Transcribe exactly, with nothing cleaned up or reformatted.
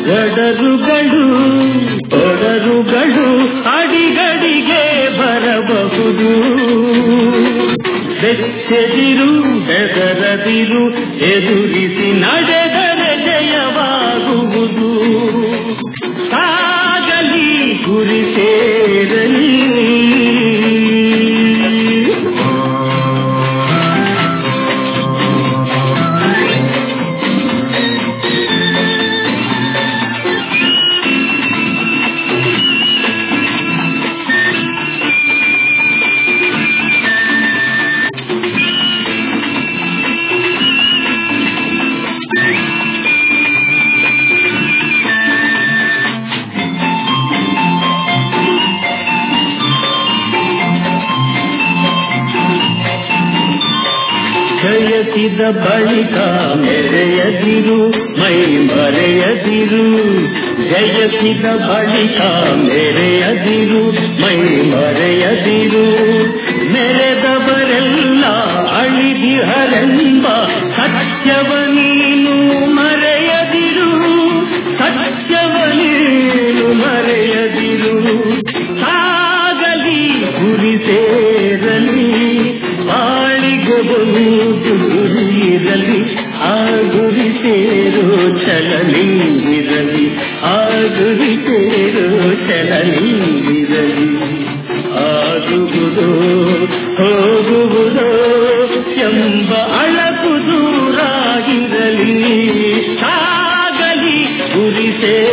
ಒಡರುಗಳು ಒಡರುಗಳು ಅಡಿಗಡಿಗೆ ಬರಬಹುದು. ಬೆಚ್ಚದಿರು ಹೆದರದಿರು, ಎದುರಿಸಿ ನಡೆದರೆ ಜಯವಾಗುವುದು. ಸಾಗಲಿ ಗುರಿ ಸೇರಲಿ. ಜಯಿಸಿದ ಬಳಿಕ ಮೆರೆಯದಿರು, ಮೈ ಮರೆಯದಿರು. ಜಯಿಸಿದ ಬಳಿಕ ಮೆರೆಯದಿರು, ಮೈ ಮರೆಯದಿರು. ಮೆರೆದವರೆಲ್ಲ ಅಳಿದಿಹರೆಂಬ ಸತ್ಯವ ನೀನು ಮರೆಯದಿರು. ಸತ್ಯವ ನೀನು ಮರೆಯದಿರು. ಸಾಗಲಿ ಗುರಿ ಸೇರಲಿ. ಬಾಳಿಗೆ ಒಂದು ಗುರಿ ಇರಲಿ, ಆ ಗುರಿ ಸೇರೋ ಚಲನಿರಲಿ. ಆ ಗುರಿ ಸೇರೋ ಚಲನಿರಲಿ. ಆಗುವುದೋ ಹೋಗುವುದೋ ಎಂಬ ಅಳಕು ದೂರಾಗಿರಲಿ. ಸಾಗಲಿ ಗುರಿ ಸೇರೋ